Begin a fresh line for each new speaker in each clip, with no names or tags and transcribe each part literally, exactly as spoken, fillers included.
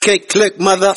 Okay, click mother.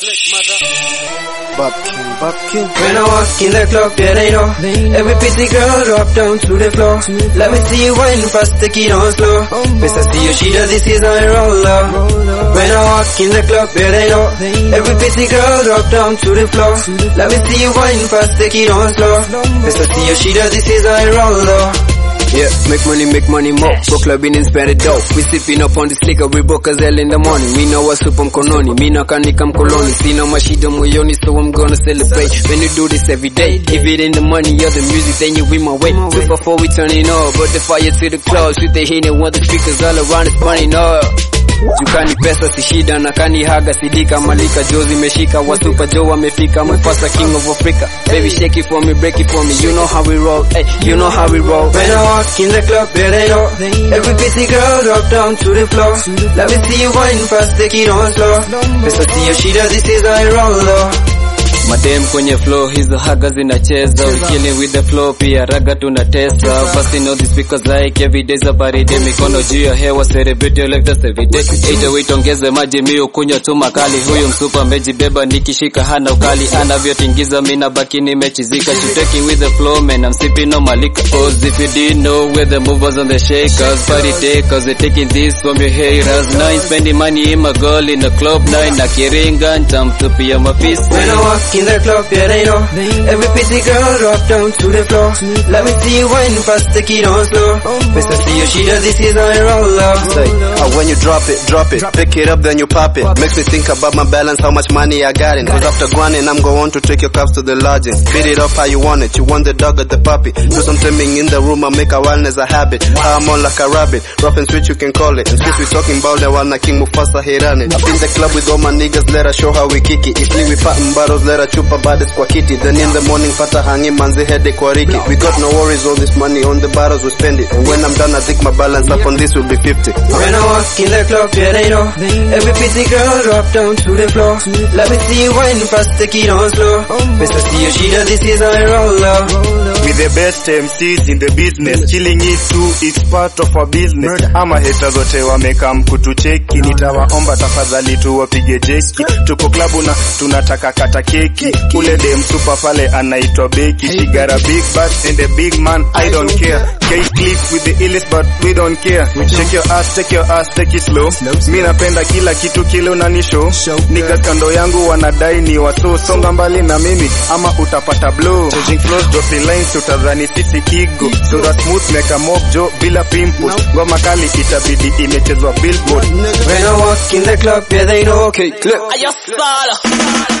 Bob King, Bob King.
When I walk in the club, yeah, they know. Every pretty girl drop down to the floor. Let me see you wine fast, take it on slow. Miss I see you, she does this is on a roller. When I walk in the club, yeah, they know. Every pretty girl drop down to the floor. Let me see you wine fast, take it on slow. Miss I see you, she does this is on a roller.
Yeah, make money, make money more. Go clubbing and spend it dope. We sipping up on this liquor, we broke as hell in the morning. Me know what's up on Kononi, me no kanika mkoloni. See no mashida moyoni, so I'm gonna celebrate. When you do this every day, if it ain't the money or the music, then you in my way. Two for four, we turning up, but the fire to the clouds. With the heat and want the speakers all around, it's burning up. Jukani pesa si shida na kani haga sidika malika jozi meshika wasupa jo wamefika Mufasa king of Africa. Baby shake it for me, break it for me, you know how we roll, hey, you know how we roll.
When I walk in the club, yeah, they know. Every pretty girl drop down to the floor. Let me see you wine fast, take it on slow. Miss I see you, she does this is a roller.
Madem kwenye flow, hizo haga zinacheza. We killing with the flow, pia raga tunatesa. Bust in all these speakers like every day's a baride. Mikono juu ya hewa, celebrate like that's every day. eight oh eight ongeze maji miu kunywa tu makali. Huyu msupa mejibeba nikishika hana ukali. Anavyotingiza mina baki nimechizika. You taking with the flow man, I'm sipping on malika. Cause if you didn't know where the movers on the shakers. Party takers, they taking this from your haters. Nine spending money in my girl in the club nine. Na kiringa, ntamtupia mafisi.
When I walk in the club, yeah, they know. Every pretty girl drop down to the floor. Let me see you wine fast, take it on slow. Miss I see you, she does this is on a roller.
Say, uh, when you drop it, drop it, pick it up then you pop it. Makes me think about my balance, how much money I got in. Cause after grinding, I'm going to take your cups to the lodging. Beat it up how you want it, you want the dog or the puppy. Do some trimming in the room, I make a wildness a habit. I'm on like a rabbit, rough and sweet you can call it. And since we talking about the one, King Mufasa Hirani. Up in the club with all my niggas, let us show how we kick it. If we poppin' bottles, let us chupa bodies kwa kiti. Then in the morning, pata hangi manzi headache kwa riki. We got no worries, all this money on the bottles, we spend it. And when I'm done, I think my balance up on this will be fifty.
When I walk in the club, yeah, they know. Every pretty girl drop down to the floor. Let me see you wine fast, take it on slow. Miss I see you, she does this is on a roller.
With the best M Cs in the business, chilling it too, it's part of our business. Ama haters zote wameka mkutucheki, nitawaomba tafadhali tu wapige jeki. Tuko klabu na tunataka kata keki. Ule dem super pale anaitwa Becky. She got a big butt and a big man, I don't care. K-click with the illest but we don't care. Shake your ass, take your ass, take it slow. Mi napenda kila kitu kile unanishow. Niggas kando yangu wanadai ni waso. Songa mbali na mimi ama utapata blow. Changing flows, dropping lines, utadhani sisi kigo. Sura smooth, make a mob jo bila pimples. Ngoma kali itabidi imechezwa billboard.
When I walk in the club, yeah, they know.
Okay, click.
I just